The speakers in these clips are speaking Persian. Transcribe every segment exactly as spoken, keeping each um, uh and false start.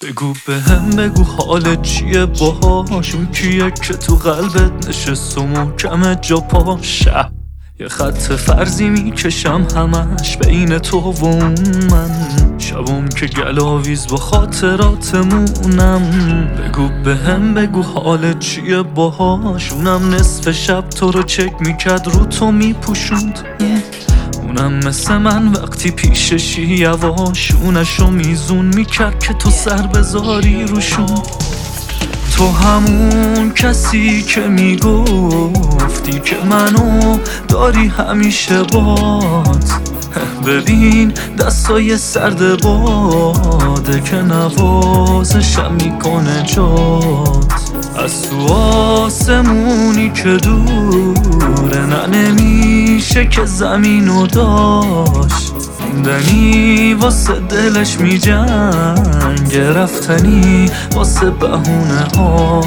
بگو به هم بگو حالت چیه باهاش، اون کیه که تو قلبت نشست و محکمه جا پاشه. یه خط فرضی میکشم همش بین تو و اون من، شبم که گلاویز با خاطراتمونم. بگو به هم بگو حالت چیه باهاش، اونم نصف شب تو رو چک میکرد رو تو میپوشوند، اونم مثل من وقتی پیششی یواشونشو میزون میکرد که تو سر بذاری روشون. تو همون کسی که میگفتی که منو داری همیشه باد، ببین دستای سرد باده که نوازشم میکنه جات. از تو آسمونی که دوره نه نمیشه که زمینو داشت، موندنی واسه دلش میجنگه، رفتنی واسه بهونه هاش.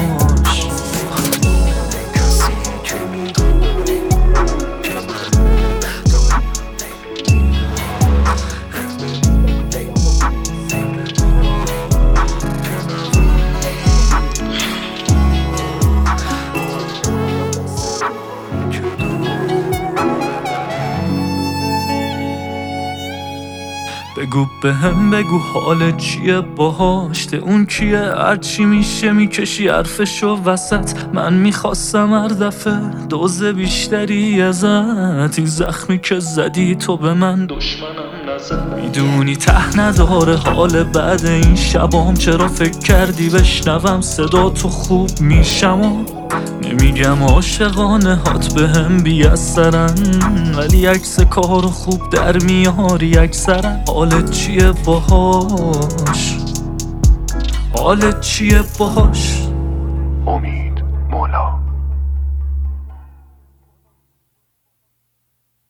بگو به هم بگو حالت چیه باهاش، ده اون کیه هرچی میشه میکشی حرفشو وسط. من میخواستم هر دفعه دوز بیشتری ازت، این زخمی که زدی تو به من دشمنم نزد. میدونی ته نداره حال بعد این شبام، چرا فکر کردی بشنوم صدا تو خوب میشم؟ نمیگم عاشقانه هات به هم بیاثرن، ولی عکس کارو خوب در میاری اکثرا. حالت چیه باهاش، حالت چیه باهاش؟